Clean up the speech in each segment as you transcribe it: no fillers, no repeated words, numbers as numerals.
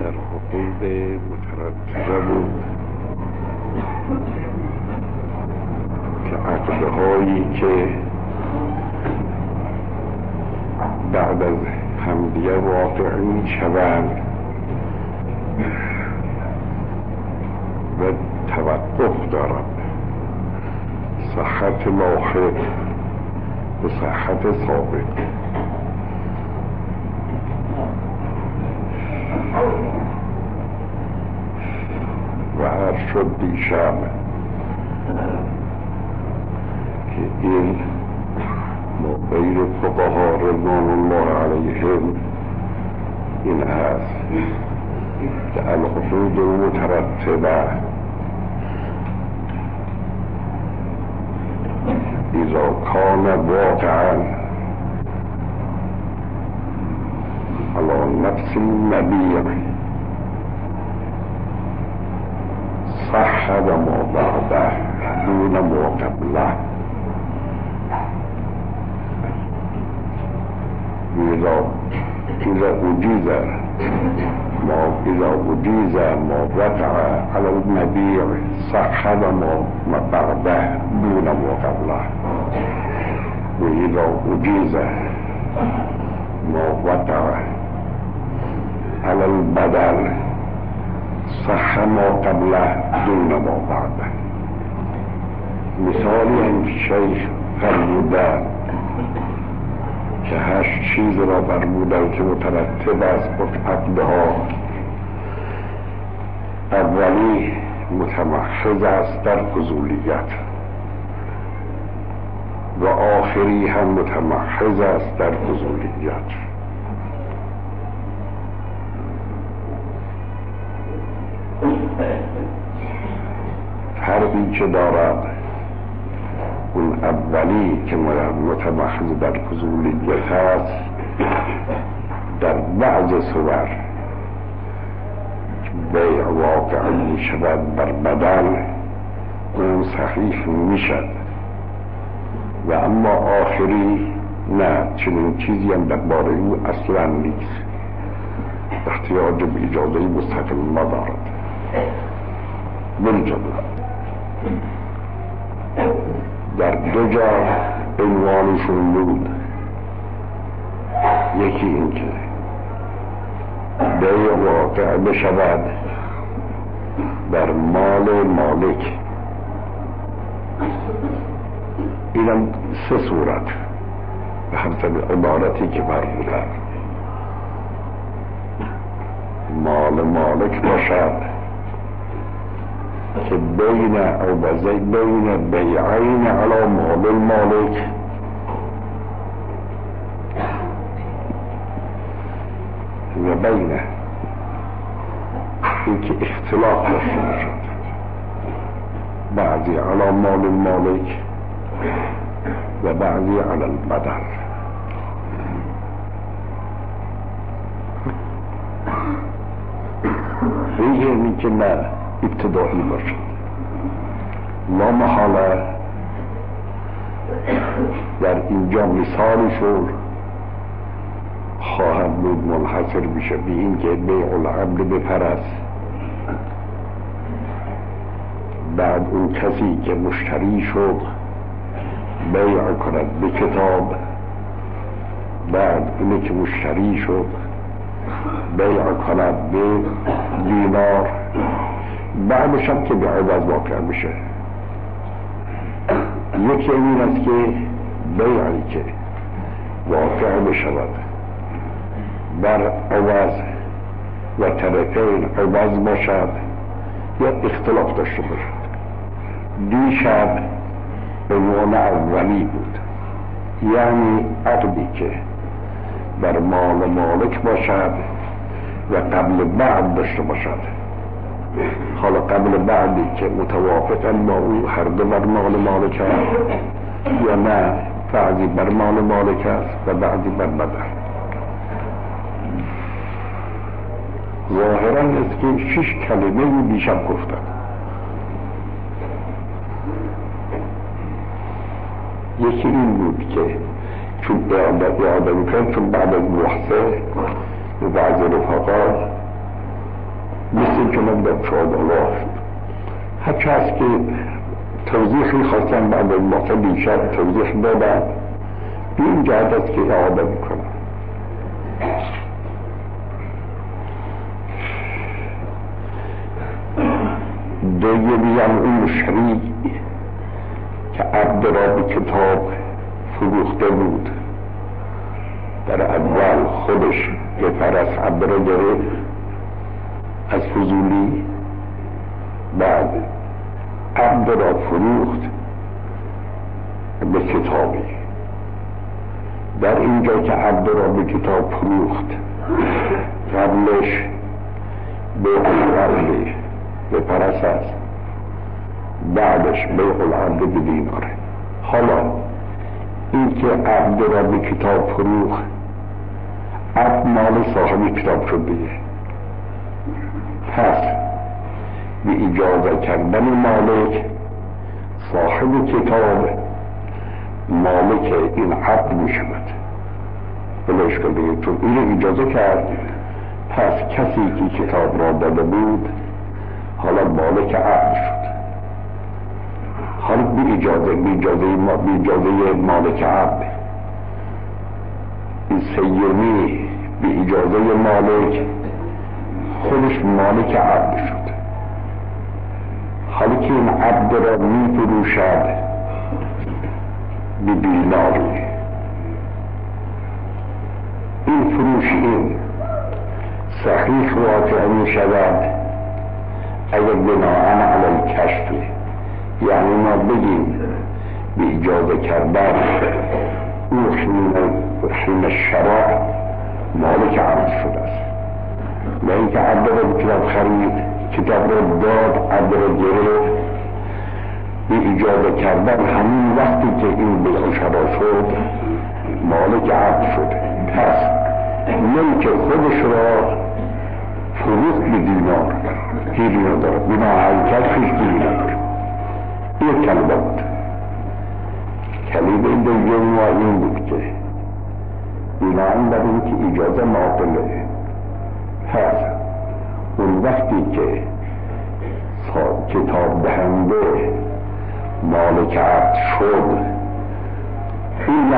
در حقوق مترتبه بود که عقدهایی که بعد از همدیگه واقع می شوند و توقف دارد، صحت لاحق و صحت ثابت. و عرض شد دیشب که این غیر فقها رضوان الله علیهم این است که الحدود مترتبه اذا کان واقعا على نفس المبیع صح و ما بعده دون ما قبله. إذا أجيز ما وقع على المبيع صح ما بعده دون ما قبله. وإذا أجيز ما وقع على البدل صح ما قبله دون ما بعده. مثالی هم شیخ فرمودن که 8 چیز را فرمودن که مترتب است بر عقدها. اولی متمحض است در فضولیت و آخری هم متمحض است در فضولیت. فرقی که دارد اون اولی که متمحض در فضولیت است، در بعض صور بیع واقع می شود بر بدل اون صحیح می شد و اما آخری نه، چنین چیزی هم در باره او اصلا نیست، احتیاج به اجازه مستقل ندارد. بالجمله در 2 جا عنوانشون بود. یکی این که بیع واقع بشود بر مال مالک. اینم 3 صورت به حسب عبارتی که فرمودن. مال مالک باشد که بین بیعین علی مال المالک و بین اینکه اختلاف داشته باشد، بعضی علی مال المالک و بعضی علی البدل. این که نه ابتدایی باشد. لا محاله در اینجا مثالشون خواهد بود منحصر بشه به این که بیع العبد بپرست، بعد اون کسی که مشتری شد بیع کند به کتاب، بعد اینه که مشتری شد بیع کند به دینار، بعدش هم که به عوض واقع میشه. یکی این است که بیعی که واقع بشود بر عوض و طرفین عوض باشد یا اختلاف داشته باشد. دیشب عنوان اولی بود، یعنی عقدی که بر مال مالک باشد و قبل بعد داشته باشد. حالا قبل بعدی که متوافقن با او هر دو بر مال مالک است یا نه، بعضی بر مال مالک است و بعضی بر بدل. ظاهرا است که 6 کلمه دیشب گفتم. یکی این بود که چون اعاده میکنم، چون بعد از محصه و بعض رفقا مثل جناب شاهد الله هرچه هست که توضیحی خواستم بعد از مقطع بیشتر توضیح دادم به این جهت است که اعاده میکنم. دویمی اون مشتری که عبد را به کتاب فروخته بود، در اول خودش یه فرس عبد را گرفت از فضولی، بعد عبد را فروخت به کتابی. در اینجا که عبد را به کتاب فروخت قبلش بیع العبد به پرس است، بعدش بیع العبد به دیناره. حالا این که عبد را به کتاب فروخت، عبد مال صاحب کتاب شد دیگه، پس به اجازه کردن مالک صاحب کتاب مالک این عبد می شود. بلش کن دیگه، چون این اجازه کرد، پس کسی که کتاب را داده بود حالا مالک عبد شد. حالا به اجازه مالک عبد، این سیمی به اجازه مالک خودش مالک عبد شد. حالا که این عبد را می فروشد به دیناری، این فروش این صحیح واقع می شود اگر بناءً علی الکشف، یعنی ما بگیم به اجازه کردن او حین شراع مالک عبد شده است، نه اینکه عبد را به کتاب خرید، کتاب را داد، عبد را گرفت. به اجازه کردن همین وقتی که این بیع شرا شد مالک عبد شد. پس ملک خودش را فروخت به دینار، هیچی نداره، بنا حقیقت هیچی نداره. یک کلمه بود. کلمه دوم این بود که بناهن بر این که اجازه معطله، پس اون وقتی که کتاب دهنده مالک عبد شد، این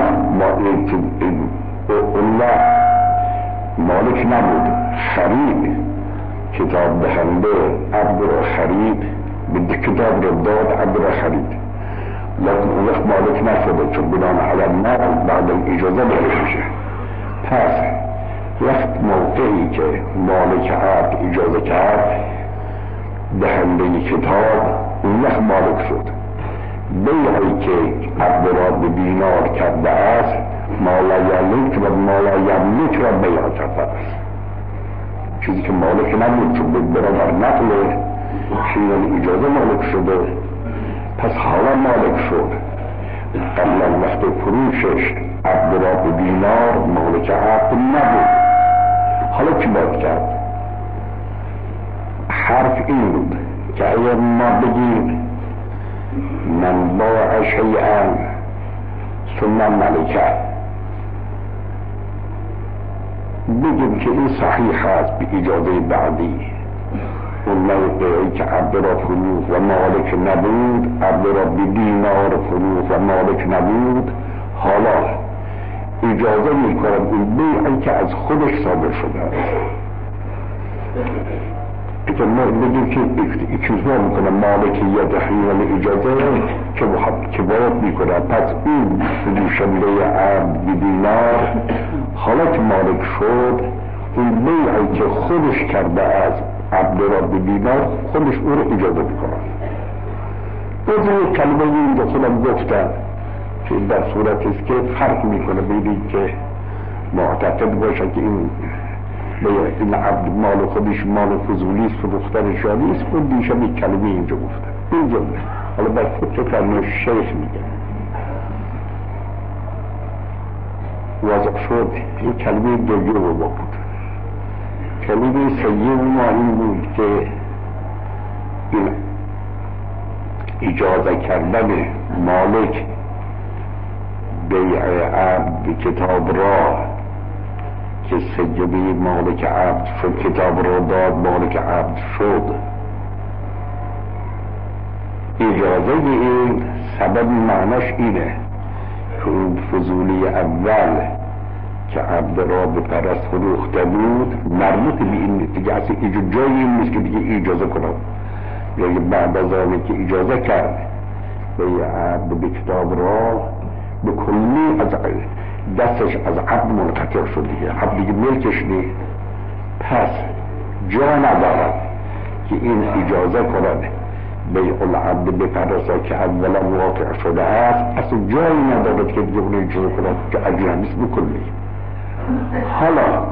مالک نبود، خرید، کتاب دهنده عبد را خرید، به کتاب را داد، عبد را خرید، لیکن اون وقت مالک نشده، چون بنان علم نبود، بعد اجازه داره میشه. پس وقت موقعی که مالک عبد اجازه کرد دهنده کتاب، اون وقت مالک شد. بیعی که عبد را به دینار کرده است مالا یملک و مالا یملک را بیع کرده است، چیزی که مالک نبود، چون برابر نقل حین اجازه مالک شده، پس حالا مالک شد. قبل از وقت فروشش عبد را به دینار مالک عبد نبود. حالا چی باید کرد؟ حرف این بود که اگر ما بگیم من باع شیئا ثم ملکه، بگیم که این صحیح است به اجازه بعدی، اون موقعی که عبد را فروخت و مالک نبود، عبد را به دینار فروخت و مالک نبود، حالا اجازه میکنم این بیعی که از خودش صادر شده است. اگر ما بگیم که اکتفا میکنه مالکیت حین اجازه که باید میکنه، پس این فروشنده عبد به دینار حالا که مالک شد، این بیعی که خودش کرده از عبد را به دینار خودش او رو اجازه میکنه. باز یک کلمه این دخولم گفتن که در صورت است که فرق میکنه بین که معتقد باشه که این عبد مال خودش مال فضولیست، فروختن شانیست، اون دیشب یک کلمه اینجا گفتن این جمله. حالا بر خود تو کرنه شیخ میگه واضح شد. این کلمه دوم با بود. کلمه سیوم ما این بود که این اجازه کردن مالک بیع عبد کتاب را که سیدی مالک عبد شد، کتاب را داد مالک عبد شد. اجازه این سبب معناش اینه که اون فضولی اول که عبد را به پرست فروخته بود مربوط به این دیگه، اصلا جایی این نیست که دیگه اجازه کنم، یا بعد از آنی که اجازه کرد به عبد به کتاب را به کلی از دستش از عبد منقطع شد دیگه، عبد دیگه ملکش نیست، پس جا ندارد که این اجازه کنه بیع العبد بپرسه که اولا واقع شده است، اصلا جایی ندارد که دیگه اون اجازه کنه که اجنبیست بکلی. حالا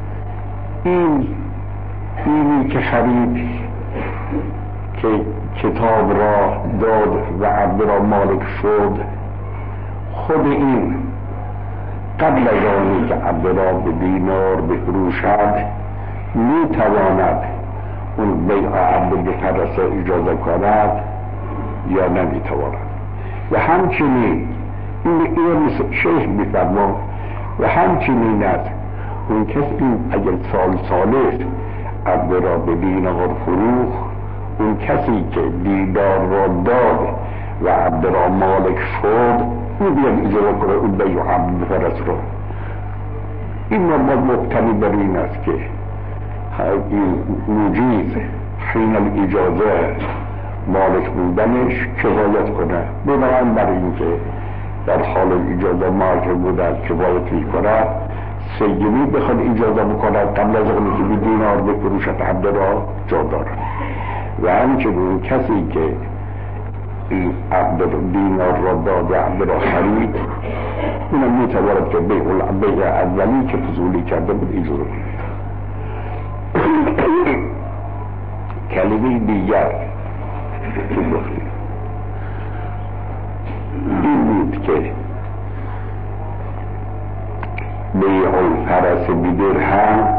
اینی که خرید که کتاب را داد و عبد را مالک شد، خود این قبل از آنی که عبد را به دینار بفروشد می تواند اون بیع عبد بپرسه اجازه کند یا نمی تواند. و همچنین این مثل شیخ میفرما و همچنین است اون کسی اگر سالست عبد را به دینار فروخ، اون کسی که دینار را داد و عبد را مالک شد او بیاد اجازه کنه اون بیع عبد بپرسه را. این مبتنی بر این است که این مجیز حین الاجازه مالک بودنش کفایت کنه، بنابراین برای اینکه در حال اجازه مالک بودن کفایت میکنه، سیدی بخواد اجازه بکنه قبل از اونی که به دینار بفروشد عبد را جا دارد. و همچنین کسی که این عبد دینار را داد و عبد را خرید، اونم میتواند که بیع اولی که فضولی کرده بود اجازه کنه. کلمه دیگر که گفتیم این بود که بیع الفرس بدرهم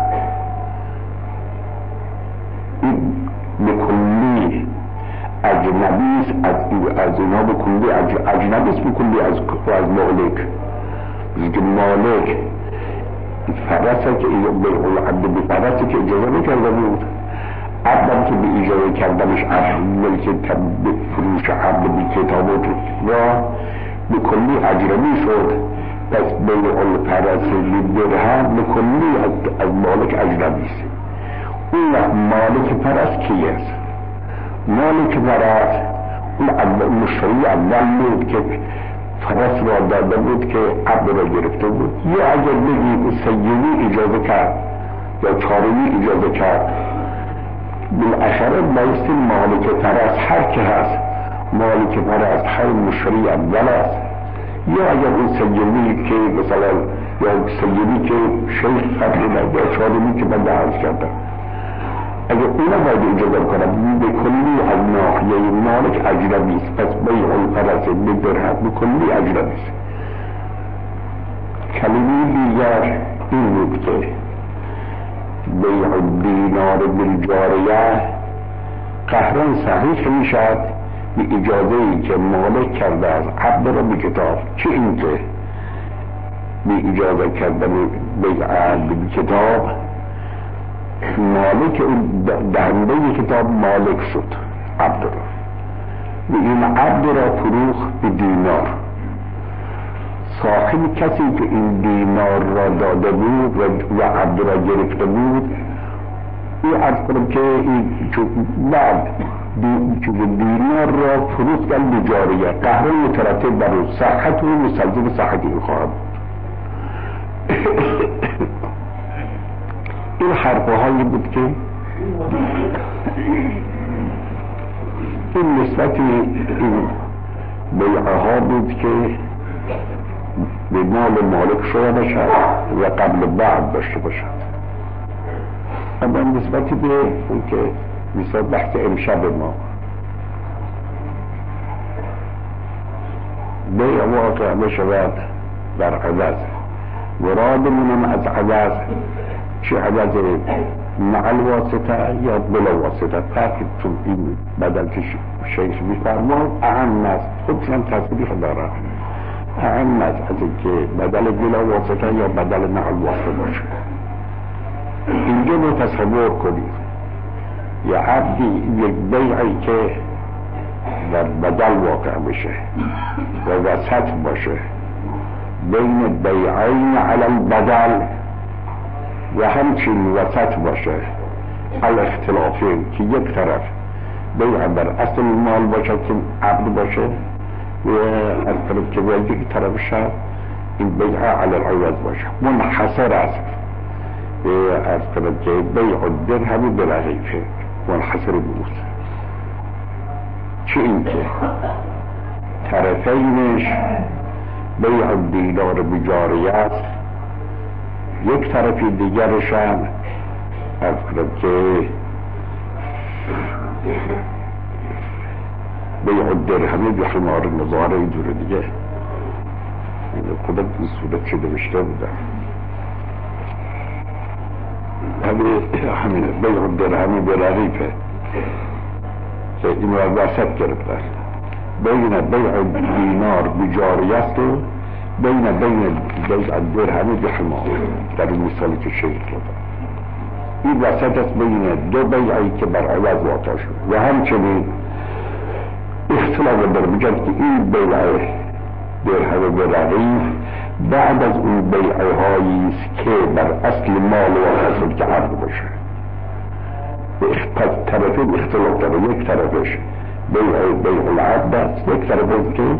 این به کلی اجنبیست، از اینا به کلی اجنبیست، به کلی از مالک، که مالک فرسه که بیع العبد به فرسه که اجازه نکرده بود، عبدم که به اجازه کردنش ملک فروش عبد به کتابات را به کلی اجنبی شد. پس بیع الفرس بدرهم به کلی از مالک اجنبیست. اون مالک فرس کی است؟ مالک فرس اون مشتری اول بود که فرس را داده بود که عبد را گرفته بود، یا اگر بگی سیدی اجازه کرد یا چارمی اجازه کرد، بالاخره بایستی مالک فرس هر که هست، مالک فرس هر مشتری اول است، یا اگر اون سیدی که مثلا یا سیدی که شیخ فرد یا چارمی که من درست کردم، اگر اونا باید اجازه کنم به کلی از ناحیه مالک اجنبیست، پس بیع الفرس بدرهم به کلی اجنبیست. کلمه دیگر این بود که بیع الدینار بالجاریه قهران صحیح میشد به اجازه‌ای که مالک کرده از عبد را به کتاب، چه این که به اجازه کردن بیع عبد به کتاب مالک دهنده کتاب مالک شد عبد را، و این عبد را فروخ به دینار. صاحب کسی که این دینار را داده بود و عبد را گرفته بود، این عرض کنم که بعد دینار را فروختن به جاریه، قهران مترتب بر او، صحت و مستلزم صحت این خواهد. این حرفه هایی بود که این نسبت این بیعه ها بود که به مال مالک شده باشد و قبل بعد داشته باشد. اما نسبتی به اون که مثل بحث امشب ما بیع واقع بشود در عوض، مرادمونم از عوض چه عوض مع الواسطه یا بلا واسطه، فرقی تو این بدل که شیخ میفرماد اهم است، خودشم تصریح داره، اهم است از اینکه بدل بلا واسطه یا بدل مع الواسطه باشه. اینجا رو تصور کنید یه عبدی یک بیعی که در بدل واقع بشه و وسط باشه بین بیعین علی البدل و همچین وسط باشه الاختلافین که یک طرف بیع بر اصل مال باشه که عبد باشه و از طرف که باید یک طرف شد این بیع علی العوض باشه منحصر است از طرف که بیع درهم برغیفه منحصر بود چه این که طرفینش بیع دینار بجاری است یک طرف دیگرش هم از طرف که بیع درهمی بحمار نظاره این دوره دیگه خودم این صورت چه نوشته بودم همینه بیع درهمی برغیفه که این رو وسط گرفتن بین بیع دینار بجاری است و بین بیع درهمی بحمار در این مثالی که شیخ دادم این وسط است بین دو بیعی که بر عوض واقع شد و همچنین اختلاف در بجد که این بیع درهم برغیف بعد از اون بیعی هایی است که بر اصل مال واقع شد که عرض باشه پس طرفین اختلاف داره یک طرفش بیع العبد است یک طرفش که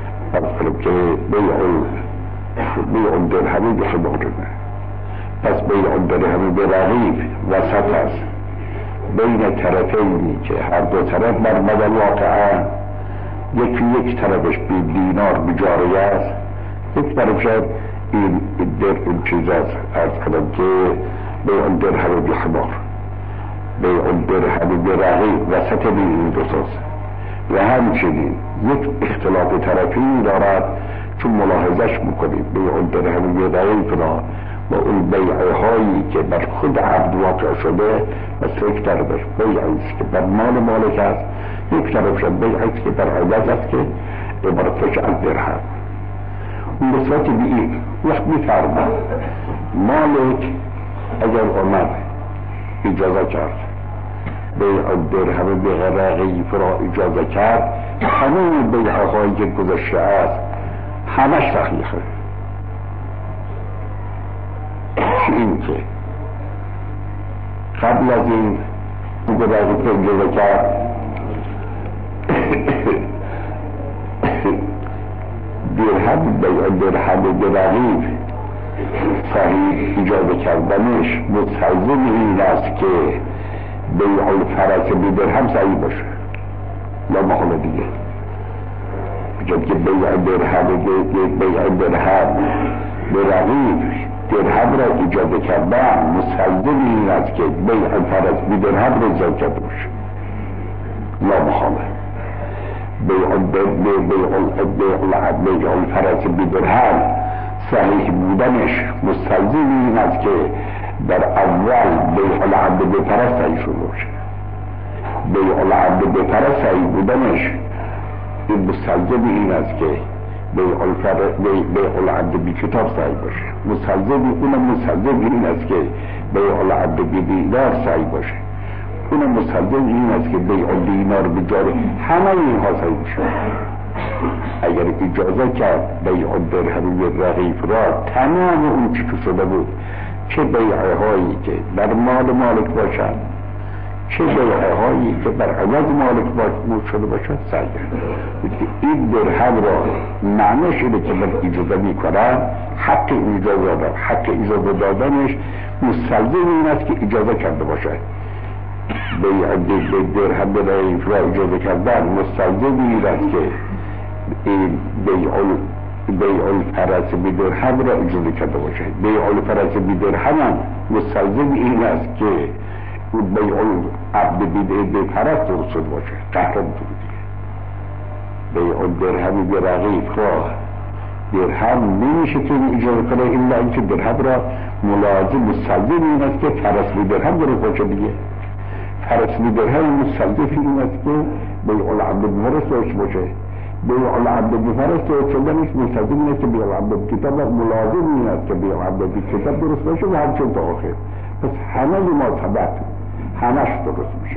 بیع درهمی بحمارنه پس بیع درهمی برغیف وسط است بین طرفینی که هر دو طرف بر بدل واقعا یک طرفش بی دینار بجاری است یک طرفش این چیز است از کنم که بیع درهمی بحمار بیع درهمی برغیف وسط بین این دو تاست و همچنین یک اختلاف طرفی دارد چون ملاحظش میکنیم بیع درهمی برغیف را با اون بیعه هایی که بر خود عبد واقع شده مثل یک طرفش بیعه است که بر مال مالک است یک طرفش بیعه است که بر عوض است که عبارتش از درهم اون نسبت به این وقت میفرمد مالک اگر آمد اجازه کرد بیع درهم برغیف را اجازه کرد همون بیعه هایی که گذشته است همش صحیحه این که قبل از این برغیف اجازه کرد درهم برغیف صحیح اجازه کردنش مستلزم این است که بیع الفرس بدرهم صحیح باشه یا محال دیگه بجد که بیع درهم برغیف درهم را اجازه کردن مستلزم این است که بیع الفرس بدرهم را اجازه کرده باشه لا محاله بیع الفرس بدرهم صحیح بودنش مستلزم این است که در اول بیع العبد بفرس صحیح شده باشه بیع العبد بفرس صحیح بودنش این مستلزم این است که بیع العبد بکتاب صحیح باشه مستلزم این است که بیع العبد بدینار صحیح باشه اونم مستلزم این است که بیع دینار بجاری همه اینها صحیح باشه اگر اجازه کرد بیع درهم برغیف را تمام اون چی که شده بود چه بیعه هایی که بر مال مالک باشد چه بیعه هایی که بر عوض مالک شده باشد صحیح این درهم را معنیش اینه که من اجازه می کنم حق اجازه دادنش مستلزم این است که اجازه کرده باشد بیع درهم برغیف را اجازه کردن مستلزم این است که این بیع الفرس بدرهم را اجازه کرده باشه بیع الفرس بدرهم مستلزم این است که بیع العبد بفرس درست شده باشه قهرم تو دیگه بیع درهم برغیف را درهم نمیشه که اجازه کنه الا اینکه درهم را ملازم مستلزم این است که فرس بدرهم درست باشه دیگه فرس بدرهم مستلزم این است که بیع العبد بفرس درست باشه بیع العبد بفرس شدنش مستلزم این است که بیع العبد بکتاب ملازم این است که بیع العبد بکتاب درست باشه و همچون تا آخر پس همه مرتبط، همش درست میشه.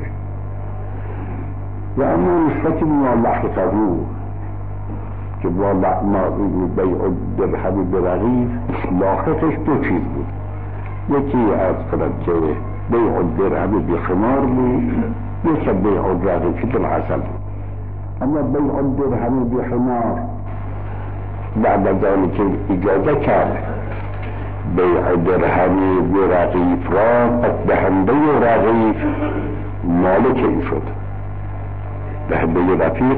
و اما نسبتی مالحقه که با بیع درهم به رقیق لاحقش دو چیز بود. یکی از کنم که بیع درهم به خمار بود، یکی بیع رقیق بالعسل بود. اما بیع درهم به خمار بعد از آنی که اجازه کرد بیع درهم به رقیق را، پس دهنده رقیق مالک این شد. دهنده رقیق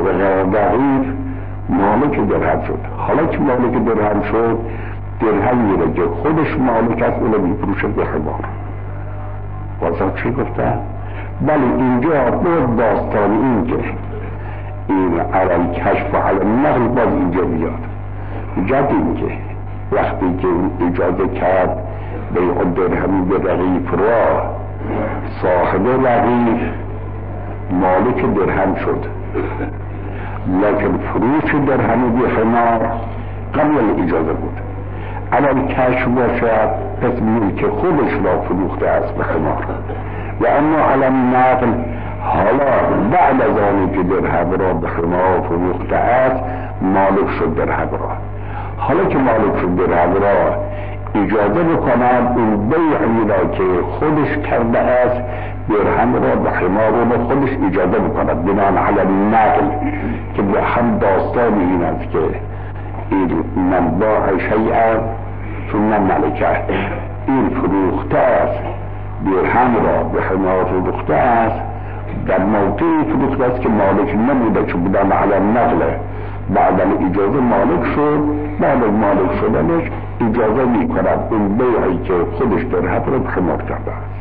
مالک درهم شد. حالا که مالک درهم شد، درهمی را که خودش مالک است اونو میفروشه به خمار. واسه چی گفتن؟ بله اینجا بود داستان این که این علم کشف و علم نقل باز اینجا میاد. جد این که وقتی که اجازه کرد بیع درهمی به رقیق را، صاحب رقیق مالک درهم شد، لکن فروش درهم به خمار قبل اجازه بود. علم کشف باشد پس ملک خودش را فروخته است به خمار. و اما علم نقل حالا بعد از آنی که درهم را به خمار فروخته است مالک شد درهم را. حالا که مالک شد درهم را اجازه بکند اون بیعی را که خودش کرده است درهم را به خمار را خودش اجازه بکند بنان علم نقل که به هم داستان این است که این من باع شیئا ثم ملکه، این فروخته است درهم را به خمار فروخته است، در موقعی فروخته است که مالک نبوده چون بدان علم نقله بعد اجازه مالک شد. بعد از مالک شدنش اجازه می کند اون بیعی که خودش درهم را به خمار کرده است.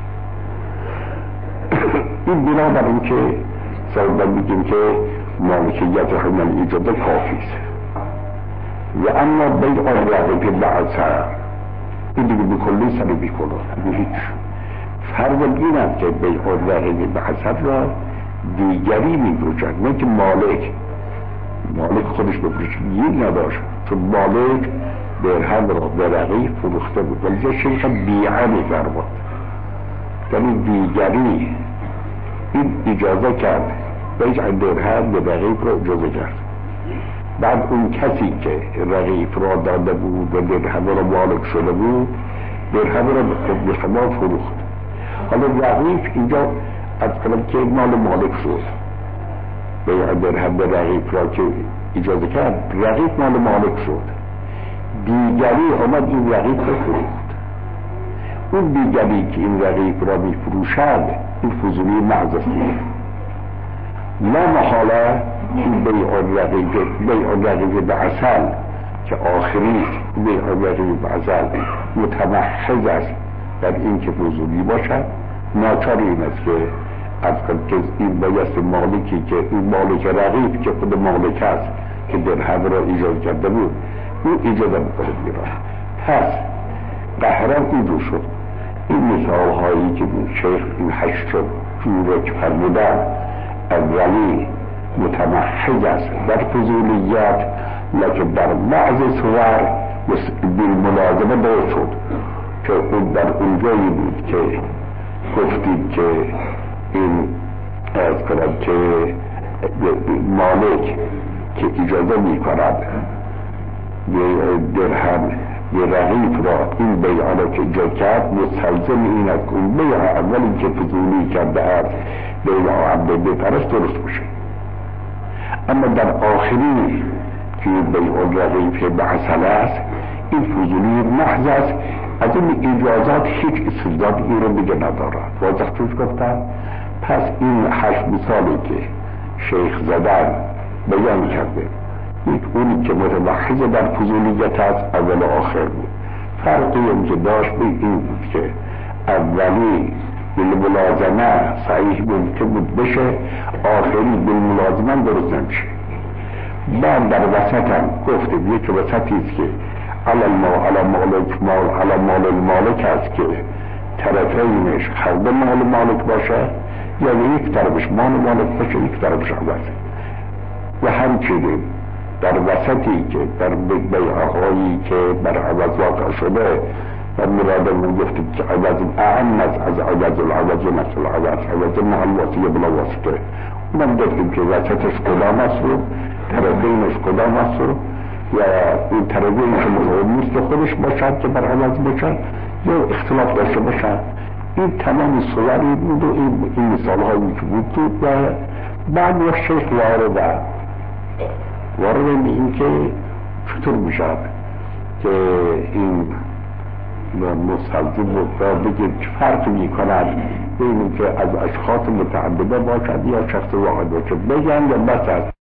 این بنابر این که سوال میگیم که مالکیت همین اجازه کافی است. و اما بیع رقیق بعثر این دیگه بکلی سر بیکنه هیچ. فرض این است که بیع رقیق بعثر را دیگری میفروشد، نه که مالک خودش بفروشه. این نداشت چون مالک درهم را به رقیق فروخته بود، ولی شیخ بیعه میفرمود یعنی دیگری این اجازه کرد بیع درهم به رقیق را اجازه کرد. بعد اون کسی که رقیق را داده بود و درهم را مالک شده بود درهم را به خمار فروخت. حالا رقیق اینجا از کنم که مال مالک شد. بیع درهم به رقیق را که اجازه کرد رقیق مال مالک شد، دیگری آمد این رقیق را فروخت. اون دیگری که این رقیق را می فروشد این فضولی محض است. لا محاله این بیع رقیق به عسل که آخری بیع رقیق به عسل متمحض است در این که فضولی باشد. ناچار این است که از که این بایست مالکی که این مالک رقیق که خود مالک است که درهم را ایجاد کرده بود اون اجازه بکنه میرا. پس قهرم این رو شد. این مثال هایی که شیخ این 8 جور که فرمودن اولی متمحض است در فضولیت، لکن در بعض صور بالملازمه باید شد که اون در اونجایی بود که گفتید که این از کنم که مالک که اجازه می کند درهم به رقیق را این بیعه را که اجازه کرد مستلزم این است که اون بیعه اولی که فضولی کرده است بیعه عبده بپرش درست باشه. اما در آخری که بیعه رقیق به عسل است این فضولی محض است، از این اجازات هیچ استعداد این رو دیگه ندارد. واضح توش گفتن. پس این 8 مثالی که شیخ زدن بیان کرده، یک اونی که متمحض در فضولیت است اول و آخر بود. فرقی هم که داشت به این بود که اولی بالملازمه صحیح ممکن بود بشه، آخری بالملازمه درست نمیشه. بعد در وسط هم گفتیم یک وسطی است که على مال المالک است که طرفینش هر دو مال مالک باشه، یعنی یک طرفش مال مالک باشه یک طرفش عوض. و همچنین در وسطی که در بیعه هایی که بر عوض واقع شده و مرادمون گفتیم که عوض اعم از عوض العوض مثل عوض عوض محل واسطه بلا واسطه، اونم گفتیم که وسطش کدام است رو، طرفینش کدام است رو، یا این طرفین که مهم نیست خودش باشد که بر عوض باشد یا اختلاف داشته باشد. این تمام صوری بود و این مثال هایی که بود و بعد یک شیخ وارد این که چطور میشد که این مستلزم را بگیم چه فرق می کند بین که از اشخاص متعدده باشد یا شخص واحد باشد بگن یا بس است.